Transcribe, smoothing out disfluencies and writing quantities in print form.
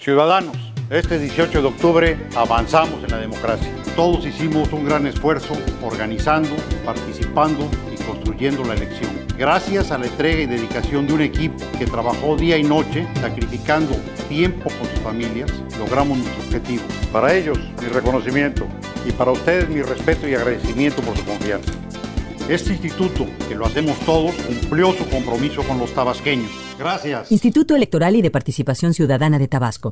Ciudadanos, este 18 de octubre avanzamos en la democracia. Todos hicimos un gran esfuerzo organizando, participando y construyendo la elección. Gracias a la entrega y dedicación de un equipo que trabajó día y noche, sacrificando tiempo con sus familias, logramos nuestro objetivo. Para ellos, mi reconocimiento, y para ustedes mi respeto y agradecimiento por su confianza. Este instituto, que lo hacemos todos, cumplió su compromiso con los tabasqueños. Gracias. Instituto Electoral y de Participación Ciudadana de Tabasco.